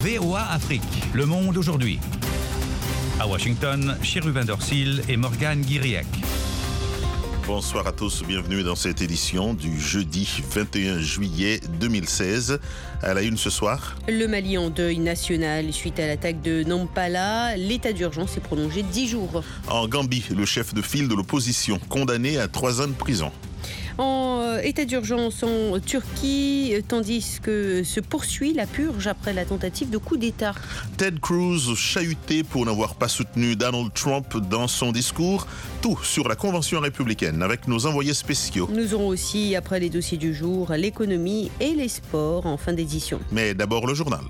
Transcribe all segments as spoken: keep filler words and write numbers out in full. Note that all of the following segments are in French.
V O A Afrique, le monde aujourd'hui. À Washington, Chérubin Dorsil et Morgane Guiriec. Bonsoir à tous, bienvenue dans cette édition du jeudi vingt et un juillet deux mille seize. À la une ce soir. Le Mali en deuil national suite à l'attaque de Nampala. L'état d'urgence est prolongé de dix jours. En Gambie, le chef de file de l'opposition condamné à trois ans de prison. En état d'urgence en Turquie, tandis que se poursuit la purge après la tentative de coup d'État. Ted Cruz chahuté pour n'avoir pas soutenu Donald Trump dans son discours. Tout sur la Convention républicaine avec nos envoyés spéciaux. Nous aurons aussi, après les dossiers du jour, l'économie et les sports en fin d'édition. Mais d'abord le journal.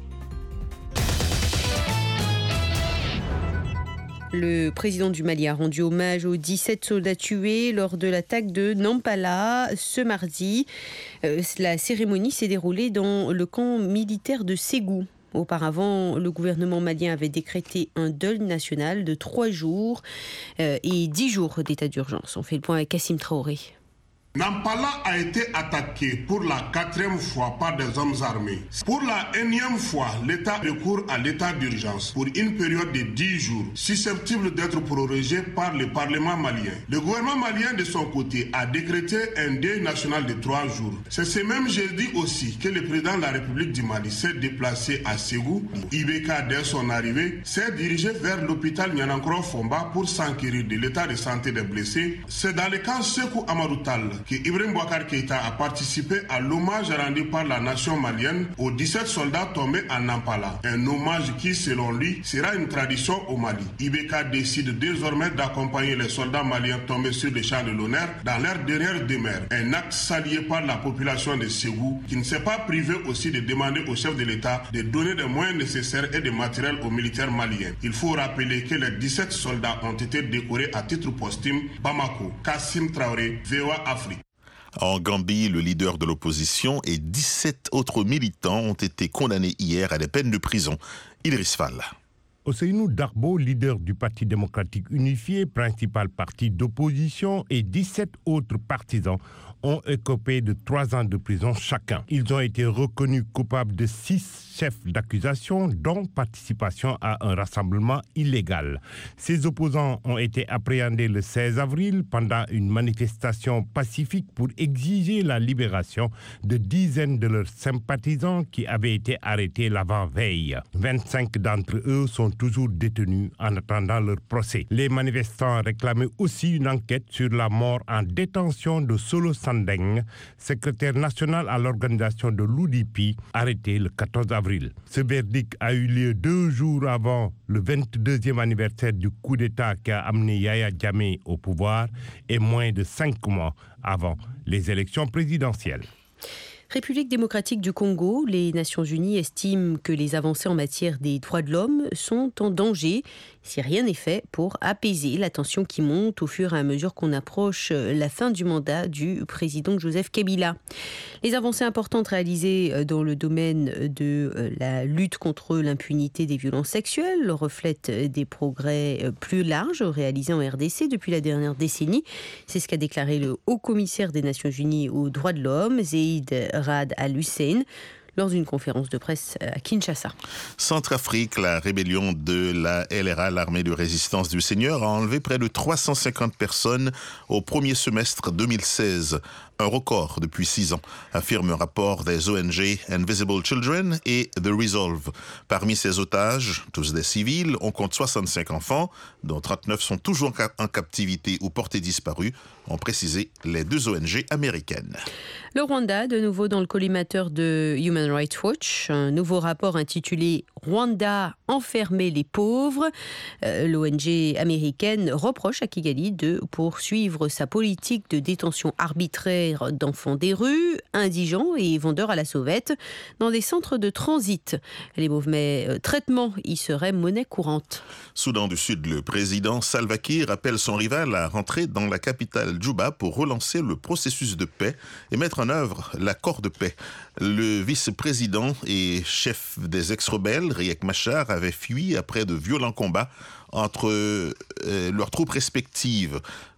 Le président du Mali a rendu hommage aux dix-sept soldats tués lors de l'attaque de Nampala ce mardi. Euh, la cérémonie s'est déroulée dans le camp militaire de Ségou. Auparavant, le gouvernement malien avait décrété un deuil national de trois jours euh, et dix jours d'état d'urgence. On fait le point avec Kassim Traoré. Nampala a été attaqué pour la quatrième fois par des hommes armés. Pour la énième fois, l'État recourt à l'état d'urgence pour une période de dix jours, susceptible d'être prorogée par le Parlement malien. Le gouvernement malien, de son côté, a décrété un deuil national de trois jours. C'est ce même jeudi aussi que le président de la République du Mali s'est déplacé à Ségou. Ibeka, dès son arrivée, s'est dirigé vers l'hôpital Nianankro Fomba pour s'enquérir de l'état de santé des blessés. C'est dans le camp Sékou Amadoutal que Ibrahim Boubacar Keïta a participé à l'hommage rendu par la nation malienne aux dix-sept soldats tombés à Nampala. Un hommage qui, selon lui, sera une tradition au Mali. Ibeka décide désormais d'accompagner les soldats maliens tombés sur les champs de l'honneur dans leur dernière demeure. Un acte salué par la population de Ségou, qui ne s'est pas privé aussi de demander au chef de l'État de donner des moyens nécessaires et des matériels aux militaires maliens. Il faut rappeler que les dix-sept soldats ont été décorés à titre posthume. Bamako, Kassim Traoré, V O A Afrique. En Gambie, le leader de l'opposition et dix-sept autres militants ont été condamnés hier à des peines de prison. Idriss Fall. Ousseynou Darbo, leader du Parti démocratique unifié, principal parti d'opposition, et dix-sept autres partisans ont écopé de trois ans de prison chacun. Ils ont été reconnus coupables de six chefs d'accusation, dont participation à un rassemblement illégal. Ces opposants ont été appréhendés le seize avril pendant une manifestation pacifique pour exiger la libération de dizaines de leurs sympathisants qui avaient été arrêtés l'avant-veille. vingt-cinq d'entre eux sont toujours détenus en attendant leur procès. Les manifestants réclamaient aussi une enquête sur la mort en détention de Solo Sandeng, secrétaire national à l'organisation de l'U D P, arrêté le quatorze avril. Ce verdict a eu lieu deux jours avant le vingt-deuxième anniversaire du coup d'État qui a amené Yahya Jammeh au pouvoir et moins de cinq mois avant les élections présidentielles. République démocratique du Congo, les Nations Unies estiment que les avancées en matière des droits de l'homme sont en danger si rien n'est fait pour apaiser la tension qui monte au fur et à mesure qu'on approche la fin du mandat du président Joseph Kabila. Les avancées importantes réalisées dans le domaine de la lutte contre l'impunité des violences sexuelles reflètent des progrès plus larges réalisés en R D C depuis la dernière décennie. C'est ce qu'a déclaré le haut-commissaire des Nations Unies aux droits de l'homme, Zeid Rad Al-Hussein, lors d'une conférence de presse à Kinshasa. Centrafrique, la rébellion de la L R A, l'armée de résistance du Seigneur, a enlevé près de trois cent cinquante personnes au premier semestre deux mille seize. Un record depuis six ans, affirme un rapport des O N G Invisible Children et The Resolve. Parmi ces otages, tous des civils, on compte soixante-cinq enfants, dont trente-neuf sont toujours en captivité ou portés disparus, ont précisé les deux O N G américaines. Le Rwanda, de nouveau dans le collimateur de Human Rights Watch, un nouveau rapport intitulé « Rwanda, enfermer les pauvres ». Euh, L'O N G américaine reproche à Kigali de poursuivre sa politique de détention arbitraire d'enfants des rues, indigents et vendeurs à la sauvette dans des centres de transit. Les mauvais traitements y seraient monnaie courante. Soudan du Sud, le président Salva Kiir appelle son rival à rentrer dans la capitale Djouba pour relancer le processus de paix et mettre en œuvre l'accord de paix. Le vice-président et chef des ex-rebelles, Riek Machar, avait fui après de violents combats entre euh, leurs troupes respectives.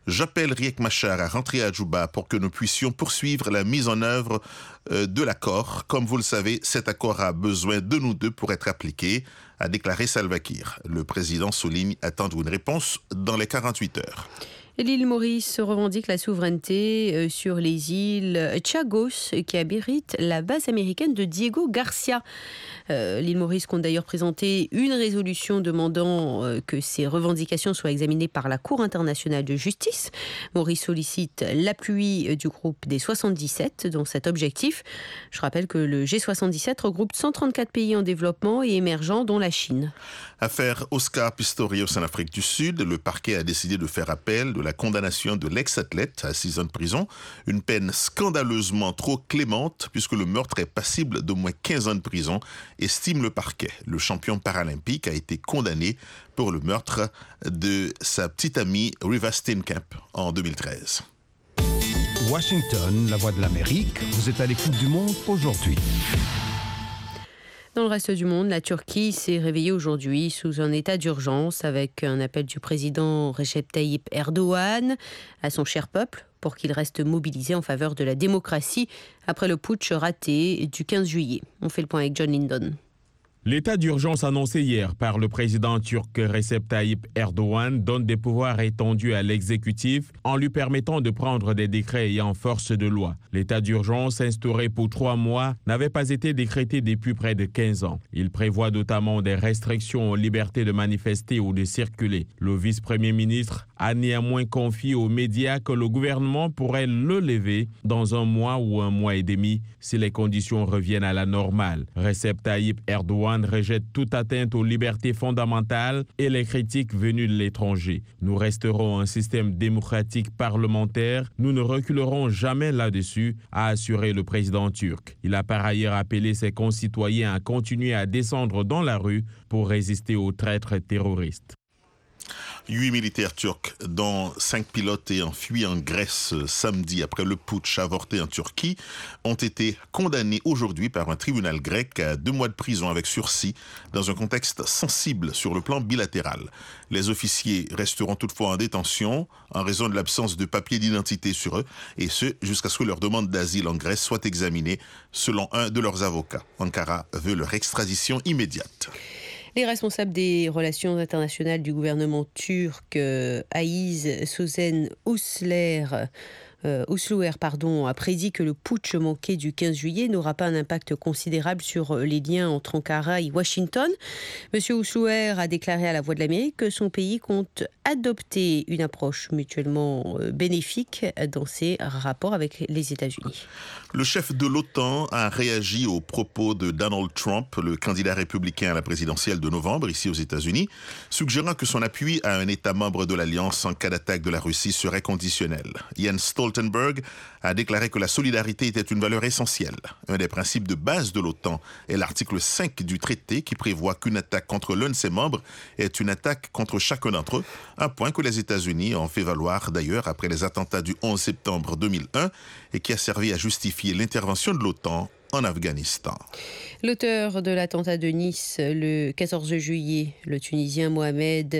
J'appelle Riek Machar à rentrer à Djouba pour que nous puissions poursuivre la mise en œuvre euh, de l'accord. Comme vous le savez, cet accord a besoin de nous deux pour être appliqué, a déclaré Salva Kiir. Le président souligne attendre une réponse dans les quarante-huit heures. L'île Maurice revendique la souveraineté sur les îles Chagos qui abritent la base américaine de Diego Garcia. Euh, l'île Maurice compte d'ailleurs présenter une résolution demandant euh, que ces revendications soient examinées par la Cour internationale de justice. Maurice sollicite l'appui du groupe des soixante-dix-sept dans cet objectif. Je rappelle que le G soixante-dix-sept regroupe cent trente-quatre pays en développement et émergents, dont la Chine. Affaire Oscar Pistorius en Afrique du Sud, le parquet a décidé de faire appel de la condamnation de l'ex-athlète à six ans de prison. Une peine scandaleusement trop clémente puisque le meurtre est passible d'au moins quinze ans de prison, estime le parquet. Le champion paralympique a été condamné pour le meurtre de sa petite amie Riva Steenkamp en deux mille treize. Washington, la voix de l'Amérique, vous êtes à l'écoute du monde aujourd'hui. Dans le reste du monde, la Turquie s'est réveillée aujourd'hui sous un état d'urgence avec un appel du président Recep Tayyip Erdogan à son cher peuple pour qu'il reste mobilisé en faveur de la démocratie après le putsch raté du quinze juillet. On fait le point avec John Lindon. L'état d'urgence annoncé hier par le président turc Recep Tayyip Erdogan donne des pouvoirs étendus à l'exécutif en lui permettant de prendre des décrets ayant force de loi. L'état d'urgence instauré pour trois mois n'avait pas été décrété depuis près de quinze ans. Il prévoit notamment des restrictions aux libertés de manifester ou de circuler. Le vice-premier ministre a néanmoins confié aux médias que le gouvernement pourrait le lever dans un mois ou un mois et demi si les conditions reviennent à la normale. Recep Tayyip Erdogan rejette toute atteinte aux libertés fondamentales et les critiques venues de l'étranger. Nous resterons un système démocratique parlementaire. Nous ne reculerons jamais là-dessus, a assuré le président turc. Il a par ailleurs appelé ses concitoyens à continuer à descendre dans la rue pour résister aux traîtres terroristes. Huit militaires turcs, dont cinq pilotes ayant fui en Grèce samedi après le putsch avorté en Turquie, ont été condamnés aujourd'hui par un tribunal grec à deux mois de prison avec sursis dans un contexte sensible sur le plan bilatéral. Les officiers resteront toutefois en détention en raison de l'absence de papiers d'identité sur eux, et ce jusqu'à ce que leur demande d'asile en Grèce soit examinée selon un de leurs avocats. Ankara veut leur extradition immédiate. Les responsables des relations internationales du gouvernement turc, euh, Aïz Sözen Usler, euh, Usluer, pardon, a prédit que le putsch manqué du quinze juillet n'aura pas un impact considérable sur les liens entre Ankara et Washington. Monsieur Usluer a déclaré à La Voix de l'Amérique que son pays compte adopter une approche mutuellement bénéfique dans ses rapports avec les États-Unis. Le chef de l'OTAN a réagi aux propos de Donald Trump, le candidat républicain à la présidentielle de novembre, ici aux États-Unis, suggérant que son appui à un État membre de l'Alliance en cas d'attaque de la Russie serait conditionnel. Jens Stoltenberg a déclaré que la solidarité était une valeur essentielle. Un des principes de base de l'OTAN est l'article cinq du traité qui prévoit qu'une attaque contre l'un de ses membres est une attaque contre chacun d'entre eux, un point que les États-Unis ont fait valoir d'ailleurs après les attentats du onze septembre deux mille un et qui a servi à justifier l'intervention de l'OTAN en Afghanistan. L'auteur de l'attentat de Nice le quatorze juillet, le Tunisien Mohamed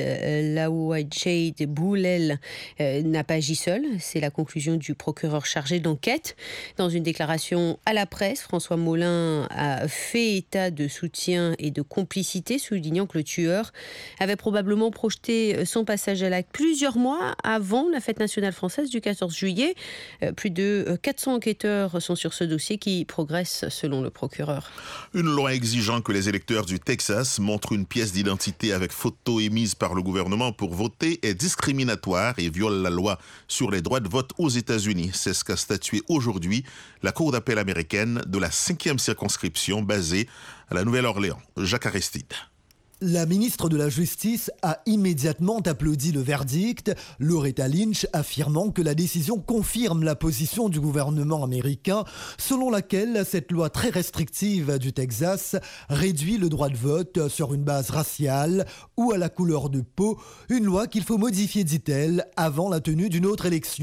Laouadjed Boulel, euh, n'a pas agi seul. C'est la conclusion du procureur chargé d'enquête. Dans une déclaration à la presse, François Molin a fait état de soutien et de complicité, soulignant que le tueur avait probablement projeté son passage à l'acte plusieurs mois avant la fête nationale française du quatorze juillet. Euh, plus de quatre cents enquêteurs sont sur ce dossier qui progresse selon le procureur. Une loi exigeant que les électeurs du Texas montrent une pièce d'identité avec photo émise par le gouvernement pour voter est discriminatoire et viole la loi sur les droits de vote aux États-Unis. C'est ce qu'a statué aujourd'hui la Cour d'appel américaine de la cinquième circonscription basée à la Nouvelle-Orléans. Jacques Aristide. La ministre de la Justice a immédiatement applaudi le verdict, Loretta Lynch affirmant que la décision confirme la position du gouvernement américain selon laquelle cette loi très restrictive du Texas réduit le droit de vote sur une base raciale ou à la couleur de peau, une loi qu'il faut modifier, dit-elle, avant la tenue d'une autre élection.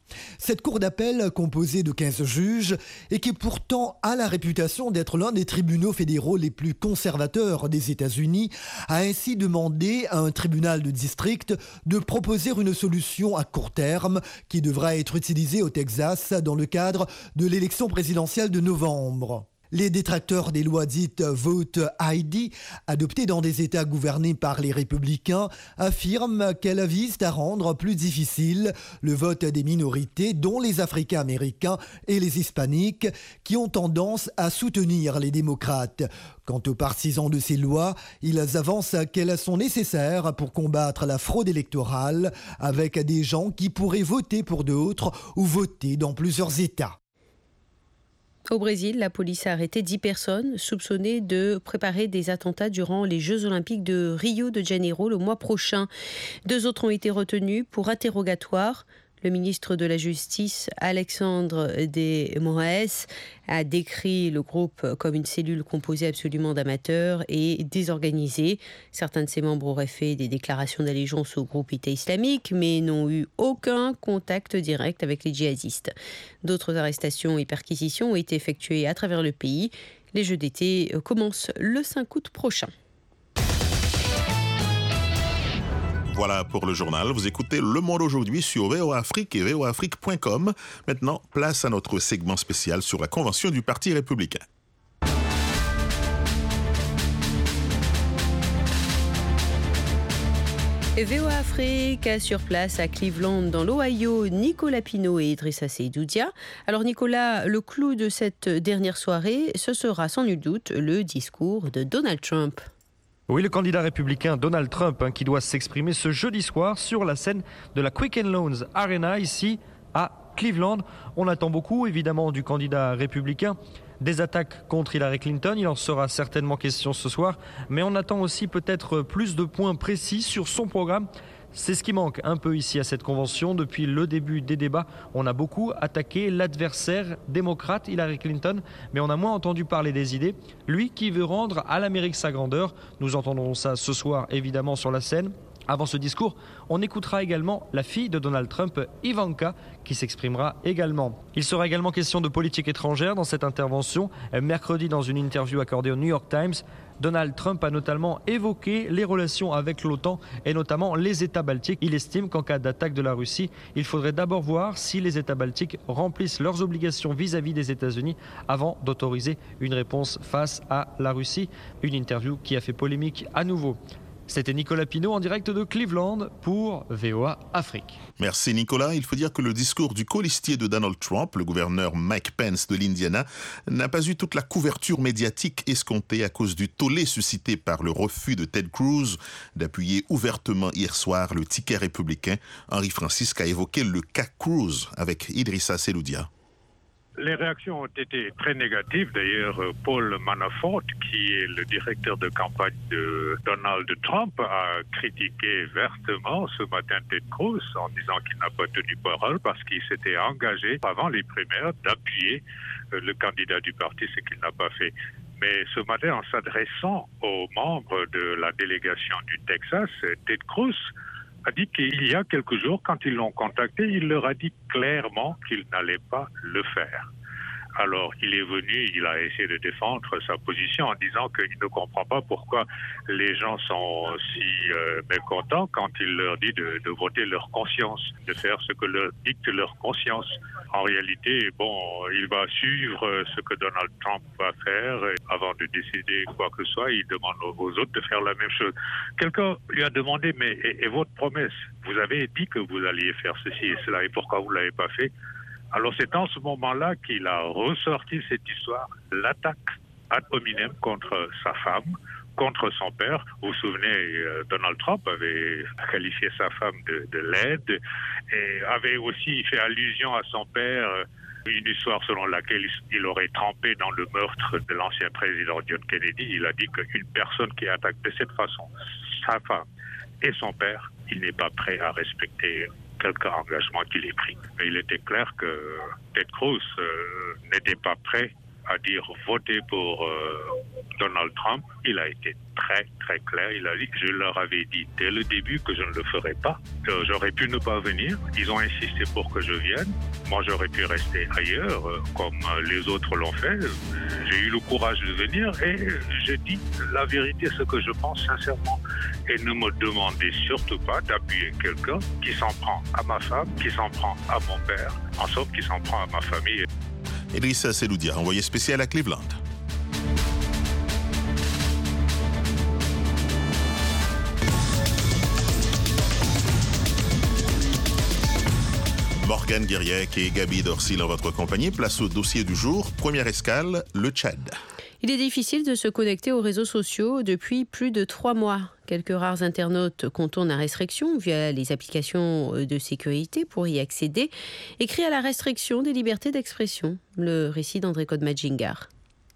Cette cour d'appel, composée de quinze juges, et qui pourtant a la réputation d'être l'un des tribunaux fédéraux les plus conservateurs des États-Unis, a ainsi demandé à un tribunal de district de proposer une solution à court terme qui devra être utilisée au Texas dans le cadre de l'élection présidentielle de novembre. Les détracteurs des lois dites Vote I D, adoptées dans des États gouvernés par les républicains, affirment qu'elles visent à rendre plus difficile le vote des minorités, dont les Africains-Américains et les Hispaniques, qui ont tendance à soutenir les démocrates. Quant aux partisans de ces lois, ils avancent qu'elles sont nécessaires pour combattre la fraude électorale, avec des gens qui pourraient voter pour d'autres ou voter dans plusieurs États. Au Brésil, la police a arrêté dix personnes soupçonnées de préparer des attentats durant les Jeux Olympiques de Rio de Janeiro le mois prochain. Deux autres ont été retenus pour interrogatoire. Le ministre de la Justice, Alexandre de Moraes, a décrit le groupe comme une cellule composée absolument d'amateurs et désorganisée. Certains de ses membres auraient fait des déclarations d'allégeance au groupe État islamique, mais n'ont eu aucun contact direct avec les djihadistes. D'autres arrestations et perquisitions ont été effectuées à travers le pays. Les Jeux d'été commencent le cinq août prochain. Voilà pour le journal. Vous écoutez Le Monde aujourd'hui sur V O A Afrique et V O A Afrique point com. Maintenant, place à notre segment spécial sur la convention du Parti républicain. V O A Afrique a sur place à Cleveland, dans l'Ohio, Nicolas Pinault et Idrissa Seydou Dia. Alors Nicolas, le clou de cette dernière soirée, ce sera sans nul doute le discours de Donald Trump. Oui, le candidat républicain Donald Trump hein, qui doit s'exprimer ce jeudi soir sur la scène de la Quicken Loans Arena ici à Cleveland. On attend beaucoup évidemment du candidat républicain. Des attaques contre Hillary Clinton, il en sera certainement question ce soir, mais on attend aussi peut-être plus de points précis sur son programme. C'est ce qui manque un peu ici à cette convention. Depuis le début des débats, on a beaucoup attaqué l'adversaire démocrate Hillary Clinton, mais on a moins entendu parler des idées. Lui qui veut rendre à l'Amérique sa grandeur. Nous entendrons ça ce soir évidemment sur la scène. Avant ce discours, on écoutera également la fille de Donald Trump, Ivanka, qui s'exprimera également. Il sera également question de politique étrangère dans cette intervention. Mercredi, dans une interview accordée au New York Times, Donald Trump a notamment évoqué les relations avec l'OTAN et notamment les États baltiques. Il estime qu'en cas d'attaque de la Russie, il faudrait d'abord voir si les États baltiques remplissent leurs obligations vis-à-vis des États-Unis avant d'autoriser une réponse face à la Russie. Une interview qui a fait polémique à nouveau. C'était Nicolas Pinault en direct de Cleveland pour V O A Afrique. Merci Nicolas. Il faut dire que le discours du colistier de Donald Trump, le gouverneur Mike Pence de l'Indiana, n'a pas eu toute la couverture médiatique escomptée à cause du tollé suscité par le refus de Ted Cruz d'appuyer ouvertement hier soir le ticket républicain. Henri Francisque a évoqué le cas Cruz avec Idrissa Seydou Dia. Les réactions ont été très négatives. D'ailleurs, Paul Manafort, qui est le directeur de campagne de Donald Trump, a critiqué vertement ce matin Ted Cruz en disant qu'il n'a pas tenu parole parce qu'il s'était engagé avant les primaires d'appuyer le candidat du parti, ce qu'il n'a pas fait. Mais ce matin, en s'adressant aux membres de la délégation du Texas, Ted Cruz a dit qu'il y a quelques jours, quand ils l'ont contacté, il leur a dit clairement qu'il n'allait pas le faire. Alors, il est venu, il a essayé de défendre sa position en disant qu'il ne comprend pas pourquoi les gens sont si euh, mécontents quand il leur dit de, de voter leur conscience, de faire ce que leur dicte leur conscience. En réalité, bon, il va suivre ce que Donald Trump va faire et avant de décider quoi que ce soit, il demande aux autres de faire la même chose. Quelqu'un lui a demandé, mais et, et votre promesse, vous avez dit que vous alliez faire ceci et cela, et pourquoi vous ne l'avez pas fait? Alors c'est en ce moment-là qu'il a ressorti cette histoire, l'attaque ad hominem contre sa femme, contre son père. Vous vous souvenez, Donald Trump avait qualifié sa femme de, de laide et avait aussi fait allusion à son père, une histoire selon laquelle il aurait trempé dans le meurtre de l'ancien président John Kennedy. Il a dit qu'une personne qui attaque de cette façon sa femme et son père, il n'est pas prêt à respecter quelque engagement qu'il ait pris. Mais il était clair que Ted Cruz euh, n'était pas prêt à dire voter pour euh, Donald Trump, il a été très très clair. Il a dit que je leur avais dit dès le début que je ne le ferais pas. Euh, j'aurais pu ne pas venir. Ils ont insisté pour que je vienne. Moi, j'aurais pu rester ailleurs, euh, comme les autres l'ont fait. J'ai eu le courage de venir et je dis la vérité, ce que je pense sincèrement. Et ne me demandez surtout pas d'appuyer quelqu'un qui s'en prend à ma femme, qui s'en prend à mon père, en somme, qui s'en prend à ma famille. Idrissa Seloudia, envoyé spécial à Cleveland. Morgane Guiriec et Gaby Dorsil en votre compagnie. Place au dossier du jour. Première escale, le Tchad. Il est difficile de se connecter aux réseaux sociaux depuis plus de trois mois. Quelques rares internautes contournent la restriction via les applications de sécurité pour y accéder et crient à la restriction des libertés d'expression. Le récit d'André Kodmadjingar.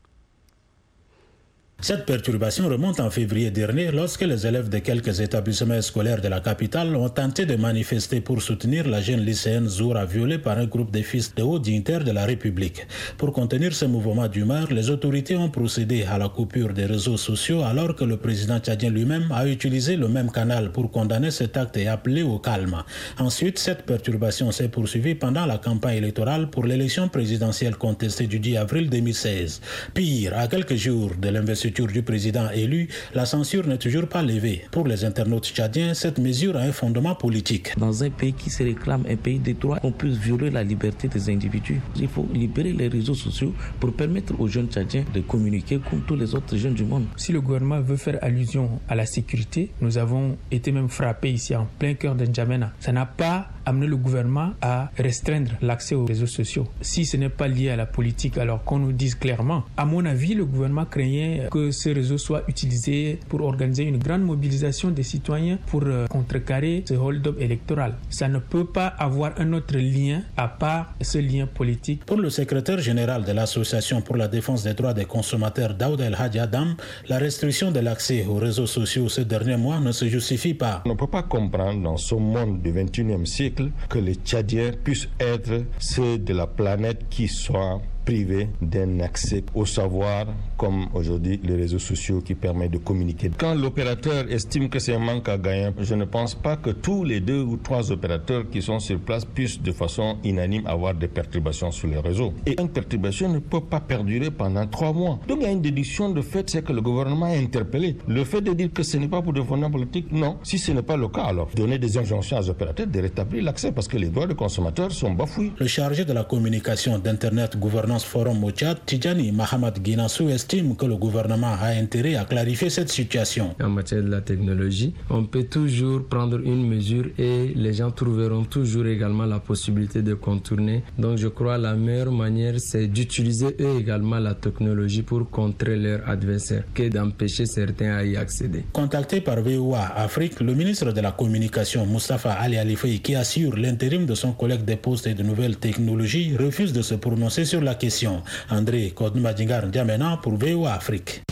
Cette perturbation remonte en février dernier lorsque les élèves de quelques établissements scolaires de la capitale ont tenté de manifester pour soutenir la jeune lycéenne Zoura violée par un groupe de fils de hauts dignitaires de la République. Pour contenir ce mouvement d'humeur, les autorités ont procédé à la coupure des réseaux sociaux alors que le président tchadien lui-même a utilisé le même canal pour condamner cet acte et appeler au calme. Ensuite, cette perturbation s'est poursuivie pendant la campagne électorale pour l'élection présidentielle contestée du dix avril deux mille seize. Pire, à quelques jours de l'investiture du président élu, la censure n'est toujours pas levée. Pour les internautes tchadiens, cette mesure a un fondement politique. Dans un pays qui se réclame un pays des droits, on peut violer la liberté des individus. Il faut libérer les réseaux sociaux pour permettre aux jeunes tchadiens de communiquer comme tous les autres jeunes du monde. Si le gouvernement veut faire allusion à la sécurité, nous avons été même frappés ici en plein cœur de N'Djamena. Ça n'a pas amené le gouvernement à restreindre l'accès aux réseaux sociaux. Si ce n'est pas lié à la politique, alors qu'on nous dise clairement. À mon avis, le gouvernement craignait que ces réseaux soient utilisés pour organiser une grande mobilisation des citoyens pour contrecarrer ce hold-up électoral. Ça ne peut pas avoir un autre lien à part ce lien politique. Pour le secrétaire général de l'Association pour la défense des droits des consommateurs, Daoud El Hadji Adam, la restriction de l'accès aux réseaux sociaux ces derniers mois ne se justifie pas. On ne peut pas comprendre dans ce monde du vingt et unième siècle que les Tchadiens puissent être ceux de la planète qui soient privés d'un accès au savoir, comme aujourd'hui les réseaux sociaux qui permettent de communiquer. Quand l'opérateur estime que c'est un manque à gagner, je ne pense pas que tous les deux ou trois opérateurs qui sont sur place puissent de façon unanime avoir des perturbations sur les réseaux. Et une perturbation ne peut pas perdurer pendant trois mois. Donc il y a une déduction de fait, c'est que le gouvernement est interpellé. Le fait de dire que ce n'est pas pour des fondements politiques, non. Si ce n'est pas le cas, alors donner des injonctions aux opérateurs de rétablir l'accès parce que les droits des consommateurs sont bafoués. Le chargé de la communication d'Internet Gouvernance Forum au Tchad, Tidjani Mahamad Guinassou, estime que le gouvernement a intérêt à clarifier cette situation. En matière de la technologie, on peut toujours prendre une mesure et les gens trouveront toujours également la possibilité de contourner. Donc je crois que la meilleure manière, c'est d'utiliser eux également la technologie pour contrer leurs adversaires que d'empêcher certains à y accéder. Contacté par V O A Afrique, le ministre de la Communication, Moustapha Ali Alifei, qui assure l'intérim de son collègue des postes et de nouvelles technologies, refuse de se prononcer sur la question. André Kodmadjingar N'Djamena pour V O A Afrique.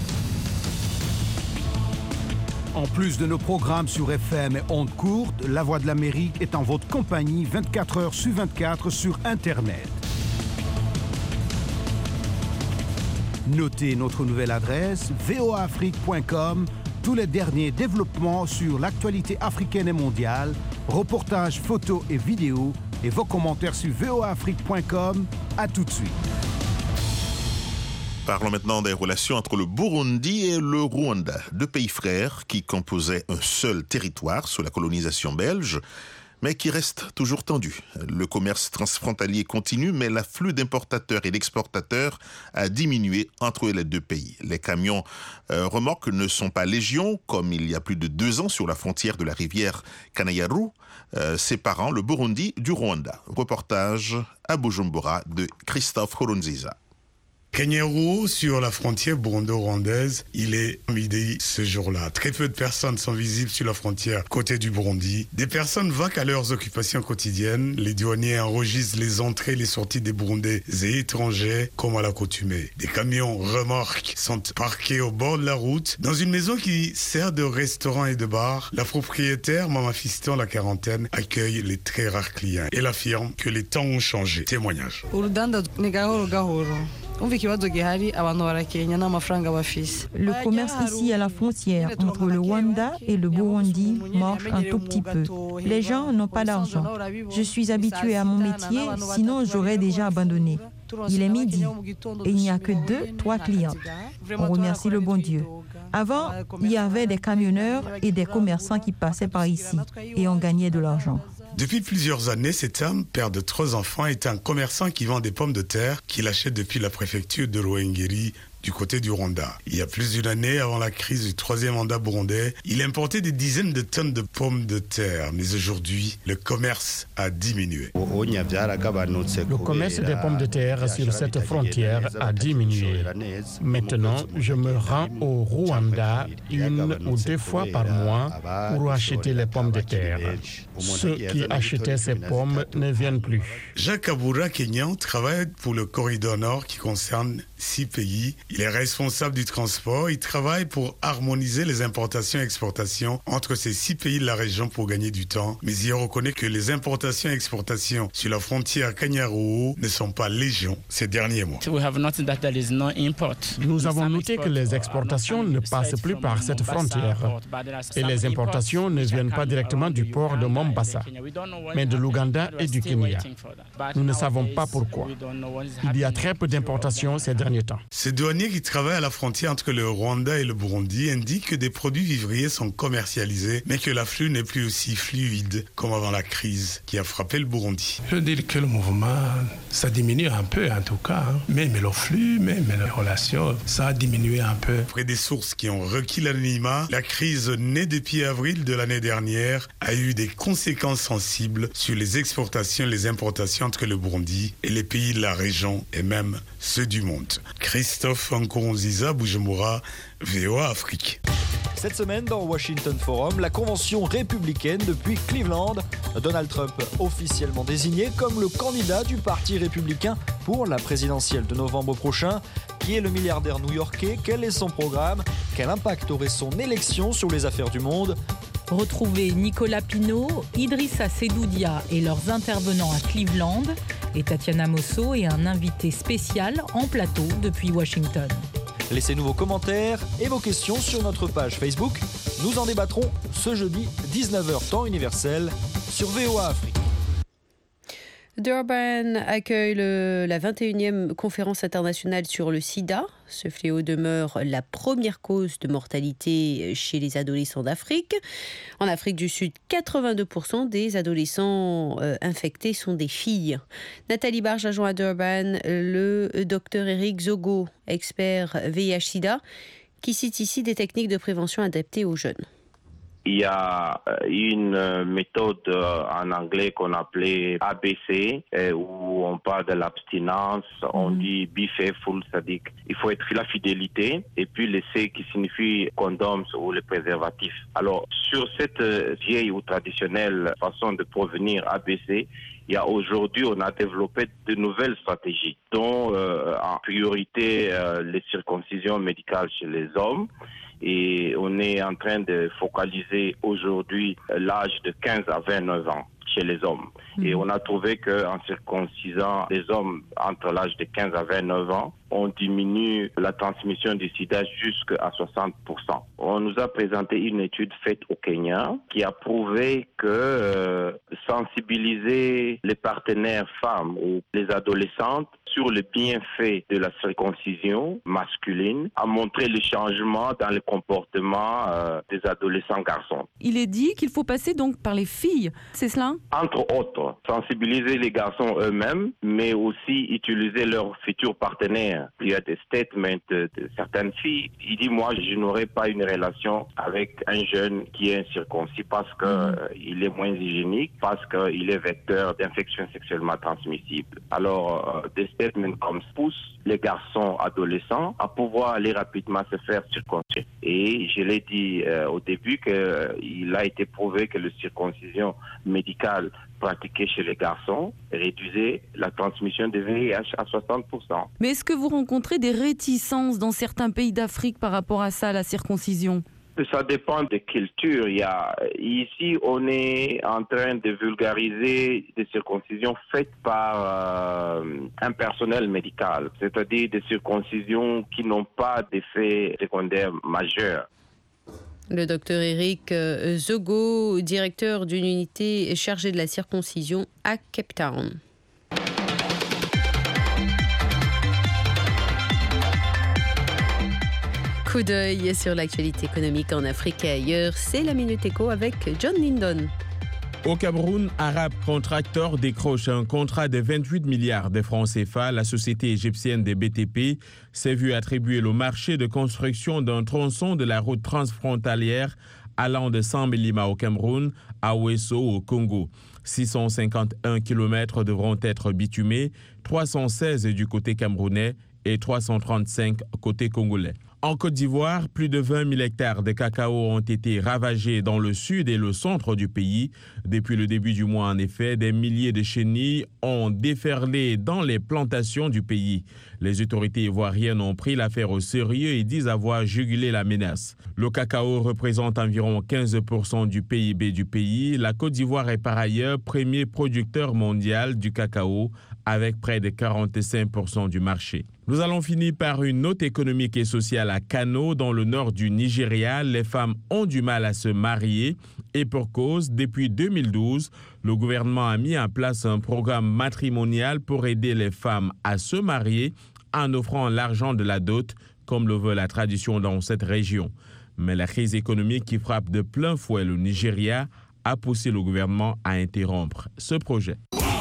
En plus de nos programmes sur F M et ondes courtes, La Voix de l'Amérique est en votre compagnie vingt-quatre heures sur vingt-quatre sur Internet. Notez notre nouvelle adresse v o a afrique point com. Tous les derniers développements sur l'actualité africaine et mondiale, reportages, photos et vidéos, et vos commentaires sur v o a afrique point com. À tout de suite. Parlons maintenant des relations entre le Burundi et le Rwanda, deux pays frères qui composaient un seul territoire sous la colonisation belge, mais qui restent toujours tendus. Le commerce transfrontalier continue, mais l'afflux d'importateurs et d'exportateurs a diminué entre les deux pays. Les camions euh, remorques ne sont pas légion, comme il y a plus de deux ans sur la frontière de la rivière Kanayaru, euh, séparant le Burundi du Rwanda. Reportage à Bujumbura de Christophe Horunziza. Kanyaru, sur la frontière burundo-rwandaise, il est midi ce jour-là. Très peu de personnes sont visibles sur la frontière côté du Burundi. Des personnes vaquent à leurs occupations quotidiennes. Les douaniers enregistrent les entrées et les sorties des Burundais et étrangers comme à l'accoutumée. Des camions remorques sont parqués au bord de la route. Dans une maison qui sert de restaurant et de bar, la propriétaire, Mama Fiston, la quarantaine, accueille les très rares clients. Elle affirme que les temps ont changé. Témoignage. Le commerce ici à la frontière entre le Rwanda et le Burundi marche un tout petit peu. Les gens n'ont pas d'argent. Je suis habituée à mon métier, sinon j'aurais déjà abandonné. Il est midi et il n'y a que deux, trois clients. On remercie le bon Dieu. Avant, il y avait des camionneurs et des commerçants qui passaient par ici et on gagnait de l'argent. Depuis plusieurs années, cet homme, père de trois enfants, est un commerçant qui vend des pommes de terre qu'il achète depuis la préfecture de Ruhengeri, du côté du Rwanda. Il y a plus d'une année, avant la crise du troisième mandat burundais, il importait des dizaines de tonnes de pommes de terre. Mais aujourd'hui, le commerce a diminué. Le commerce des pommes de terre sur cette frontière a diminué. Maintenant, je me rends au Rwanda une ou deux fois par mois pour acheter les pommes de terre. Ceux qui achetaient ces pommes ne viennent plus. Jacques Aboura, Kenyan, travaille pour le corridor nord qui concerne six pays. Il est responsable du transport. Il travaille pour harmoniser les importations et exportations entre ces six pays de la région pour gagner du temps. Mais il reconnaît que les importations et exportations sur la frontière Kanyaroo ne sont pas légion ces derniers mois. Nous avons noté que les exportations ne passent plus par cette frontière. Et les importations ne viennent pas directement du port de Mombasa, mais de l'Ouganda et du Kenya. Nous ne savons pas pourquoi. Il y a très peu d'importations ces derniers temps. Ces douaniers qui travaillent à la frontière entre le Rwanda et le Burundi indiquent que des produits vivriers sont commercialisés, mais que l'afflux n'est plus aussi fluide comme avant la crise qui a frappé le Burundi. Je veux dire que le mouvement, ça diminue un peu en tout cas. Hein. Même le flux, même les relations, ça a diminué un peu. Après des sources qui ont requis l'anonymat, la crise née depuis avril de l'année dernière a eu des conséquences sensibles sur les exportations et les importations entre le Burundi et les pays de la région et même ceux du monde. Christophe Nkurunziza, Bujumbura, V O A Afrique. Cette semaine, dans Washington Forum, la convention républicaine depuis Cleveland. Donald Trump officiellement désigné comme le candidat du Parti républicain pour la présidentielle de novembre prochain. Qui est le milliardaire new-yorkais? Quel est son programme? Quel impact aurait son élection sur les affaires du monde? Retrouvez Nicolas Pinault, Idrissa Sedoudia et leurs intervenants à Cleveland et Tatiana Mosso et un invité spécial en plateau depuis Washington. Laissez-nous vos commentaires et vos questions sur notre page Facebook. Nous en débattrons ce jeudi dix-neuf heures temps universel sur V O A Afrique. Durban accueille le, la vingt et unième conférence internationale sur le sida. Ce fléau demeure la première cause de mortalité chez les adolescents d'Afrique. En Afrique du Sud, quatre-vingt-deux pour cent des adolescents euh, infectés sont des filles. Nathalie Barge a joint à Durban le docteur Eric Zogo, expert V I H-Sida, qui cite ici des techniques de prévention adaptées aux jeunes. Il y a une méthode en anglais qu'on appelait A B C, où on parle de l'abstinence, on dit be faithful, c'est-à-dire qu'il faut être la fidélité, et puis le C qui signifie condoms ou le préservatif. Alors, sur cette vieille ou traditionnelle façon de prévenir A B C, il y a aujourd'hui, on a développé de nouvelles stratégies, dont euh, en priorité euh, les circoncisions médicales chez les hommes. Et on est en train de focaliser aujourd'hui l'âge de quinze à vingt-neuf ans chez les hommes. Mmh. Et on a trouvé qu'en circoncisant les hommes entre l'âge de quinze à vingt-neuf ans, on diminue la transmission du sida jusqu'à soixante pour cent. On nous a présenté une étude faite au Kenya qui a prouvé que euh, sensibiliser les partenaires femmes ou les adolescentes sur le bienfait de la circoncision masculine a montré le changement dans le comportement euh, des adolescents garçons. Il est dit qu'il faut passer donc par les filles, c'est cela? Entre autres, sensibiliser les garçons eux-mêmes, mais aussi utiliser leurs futurs partenaires. Il y a des statements de, de certaines filles. Il dit, moi, je n'aurai pas une relation avec un jeune qui est incirconcis parce qu'il mmh. euh, est moins hygiénique, parce qu'il est vecteur d'infections sexuellement transmissibles. Alors, euh, des statements comme ça poussent les garçons adolescents à pouvoir aller rapidement se faire circoncire. Et je l'ai dit euh, au début qu'il euh, a été prouvé que la circoncision médicale pratiquée chez les garçons réduisait la transmission de V I H à soixante pour cent. Mais est-ce que vous rencontrez des réticences dans certains pays d'Afrique par rapport à ça, la circoncision ? Ça dépend des cultures. Il y a, ici, on est en train de vulgariser des circoncisions faites par euh, un personnel médical, c'est-à-dire des circoncisions qui n'ont pas d'effet secondaire majeur. Le docteur Eric Zogo, directeur d'une unité chargée de la circoncision à Cape Town. Coup d'œil sur l'actualité économique en Afrique et ailleurs, c'est la Minute Éco avec John Lindon. Au Cameroun, Arab Contractor décroche un contrat de vingt-huit milliards de francs C F A. La société égyptienne des B T P s'est vue attribuer le marché de construction d'un tronçon de la route transfrontalière allant de Sambilima au Cameroun à Ouesso au Congo. six cent cinquante et un kilomètres devront être bitumés, trois cent seize du côté camerounais et trois cent trente-cinq côté congolais. En Côte d'Ivoire, plus de vingt mille hectares de cacao ont été ravagés dans le sud et le centre du pays. Depuis le début du mois, en effet, des milliers de chenilles ont déferlé dans les plantations du pays. Les autorités ivoiriennes ont pris l'affaire au sérieux et disent avoir jugulé la menace. Le cacao représente environ quinze pour cent du P I B du pays. La Côte d'Ivoire est par ailleurs premier producteur mondial du cacao avec près de quarante-cinq pour cent du marché. Nous allons finir par une note économique et sociale à Kano, dans le nord du Nigeria. Les femmes ont du mal à se marier et pour cause, depuis deux mille douze, le gouvernement a mis en place un programme matrimonial pour aider les femmes à se marier en offrant l'argent de la dot, comme le veut la tradition dans cette région. Mais la crise économique qui frappe de plein fouet le Nigeria a poussé le gouvernement à interrompre ce projet.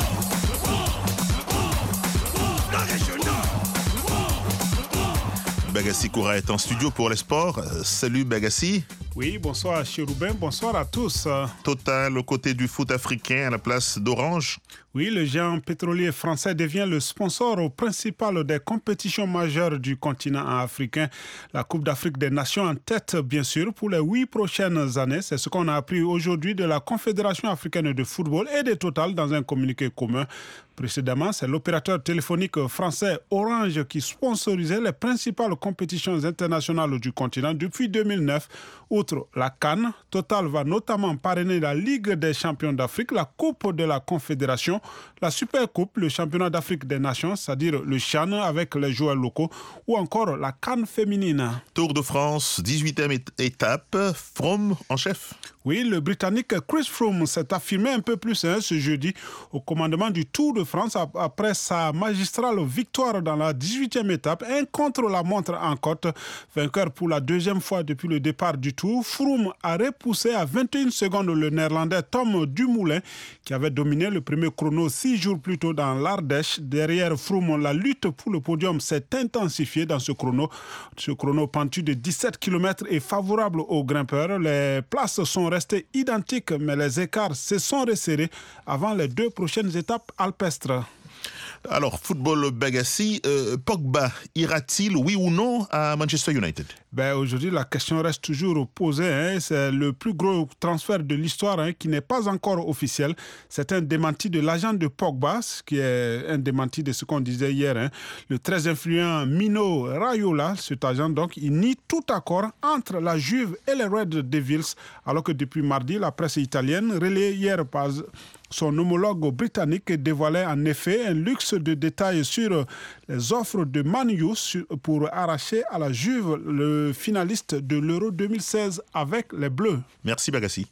Bagassi Koura est en studio pour les sports. Euh, salut Bagassi. Oui, bonsoir Chérubin, bonsoir à tous. Total aux côtés du foot africain à la place d'Orange. Oui, le géant pétrolier français devient le sponsor principal des compétitions majeures du continent africain. La Coupe d'Afrique des Nations en tête, bien sûr, pour les huit prochaines années. C'est ce qu'on a appris aujourd'hui de la Confédération africaine de football et de Total dans un communiqué commun. Précédemment, c'est l'opérateur téléphonique français Orange qui sponsorisait les principales compétitions internationales du continent depuis deux mille neuf. Outre la CAN, Total va notamment parrainer la Ligue des champions d'Afrique, la Coupe de la Confédération, la Supercoupe, le championnat d'Afrique des Nations, c'est-à-dire le CHAN avec les joueurs locaux, ou encore la CAN féminine. Tour de France, dix-huitième étape, Froome en chef. Oui, le Britannique Chris Froome s'est affirmé un peu plus hein, ce jeudi au commandement du Tour de France après sa magistrale victoire dans la dix-huitième étape, un contre-la-montre en côte. Vainqueur pour la deuxième fois depuis le départ du Tour, Froome a repoussé à vingt et une secondes le Néerlandais Tom Dumoulin qui avait dominé le premier chrono six jours plus tôt dans l'Ardèche. Derrière Froome, la lutte pour le podium s'est intensifiée dans ce chrono. Ce chrono pentu de dix-sept kilomètres est favorable aux grimpeurs. Les places sont restées identiques, mais les écarts se sont resserrés avant les deux prochaines étapes alpestres. Alors, football Bagassi, euh, Pogba ira-t-il, oui ou non, à Manchester United? Ben, aujourd'hui, la question reste toujours posée. Hein. C'est le plus gros transfert de l'histoire hein, qui n'est pas encore officiel. C'est un démenti de l'agent de Pogba, ce qui est un démenti de ce qu'on disait hier. Hein. Le très influent Mino Raiola, cet agent, donc, il nie tout accord entre la Juve et les Red Devils, alors que depuis mardi, la presse italienne, relayée hier par son homologue britannique, dévoilait en effet un luxe de détails sur les offres de Man U pour arracher à la Juve le finaliste de l'Euro deux mille seize avec les Bleus. Merci Bagassi.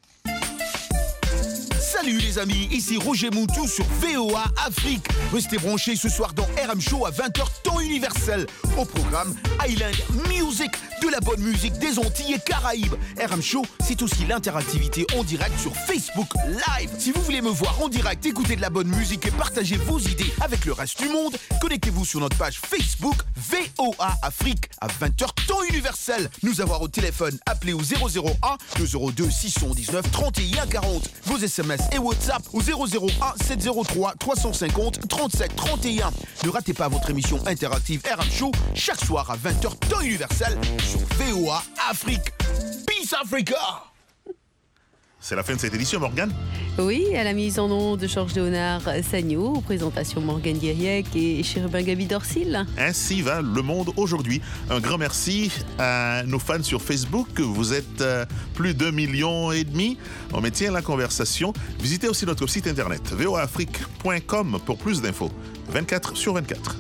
Salut les amis, ici Roger Moutou sur V O A Afrique. Restez branchés ce soir dans R M Show à vingt heures temps universel. Au programme Island Music, de la bonne musique des Antilles et Caraïbes. R M Show, c'est aussi l'interactivité en direct sur Facebook Live. Si vous voulez me voir en direct, écouter de la bonne musique et partager vos idées avec le reste du monde, connectez-vous sur notre page Facebook V O A Afrique à vingt heures temps universel. Nous avoir au téléphone, appelez au zéro zéro un deux zéro deux six un neuf trente et un quarante. Vos S M S et WhatsApp au zéro zéro un sept zéro trois trois cent cinquante trente-sept trente et un. Ne ratez pas votre émission interactive R M Show chaque soir à vingt heures temps universel sur V O A Afrique. Peace Africa! C'est la fin de cette édition, Morgane. Oui, à la mise en onde de Georges Léonard Sagno, présentation Morgane Guériec et Chérubin Gaby Dorsil. Ainsi va le monde aujourd'hui. Un grand merci à nos fans sur Facebook. Vous êtes euh, plus d'un million et demi. On maintient la conversation. Visitez aussi notre site internet v o a afrique point com pour plus d'infos. vingt-quatre sur vingt-quatre.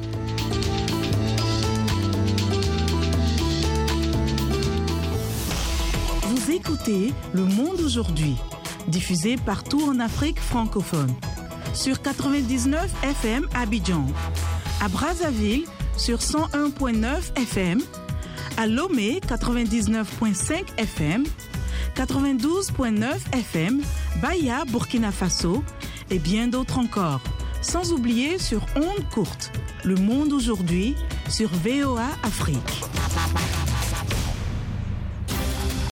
Vous écoutez Le Monde aujourd'hui, diffusé partout en Afrique francophone. Sur quatre-vingt-dix-neuf F M à Abidjan, à Brazzaville sur cent un virgule neuf F M, à Lomé quatre-vingt-dix-neuf virgule cinq F M, quatre-vingt-douze virgule neuf F M, Baya, Burkina Faso et bien d'autres encore. Sans oublier sur ondes courtes, Le Monde aujourd'hui sur V O A Afrique.